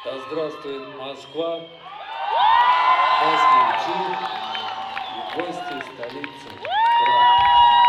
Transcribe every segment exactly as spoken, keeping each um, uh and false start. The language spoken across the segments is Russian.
Да здравствует Москва, москвичи и гости столицы. Ура!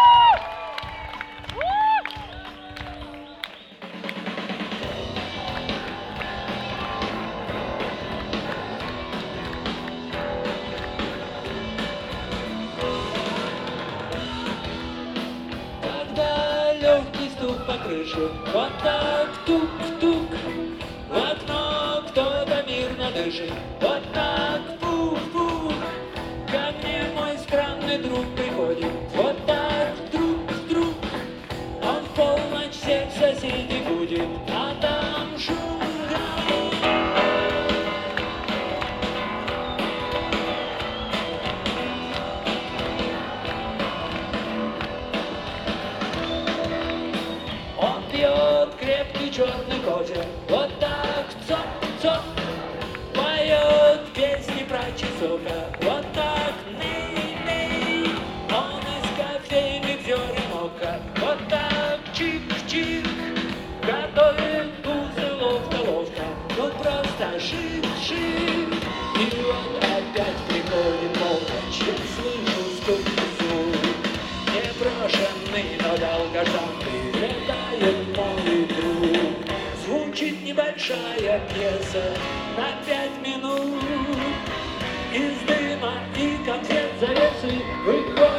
Когда легкий стук по крыше, вот так тук-тук, в окно кто-то мирно дышит, вот так пух-пух, ко мне мой странный друг приходит, вот так вдруг-вдруг, он в полночь всех соседей будет, а там шум. Он пьет крепкий черный кофе, вот так цоп-цоп, поет песни про часовка, вот так ней-ней, он из кофейных зерен мока, вот так чик-чик, готовит вкусы ловко-ловко, ну просто шик-шик. И вот опять приходит полночь, я слышу стук и звук, непрошенный, но долгожданный летает мой друг. Звучит небольшая пьеса на пять минут, из дыма и конфет завесы выходит